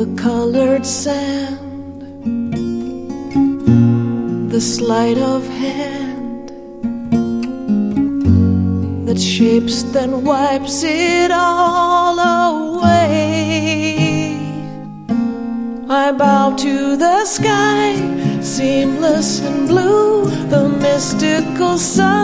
the colored sand, the sleight of hand that shapes then wipes it all away. I bow to the sky, seamless and blue, the mystical sun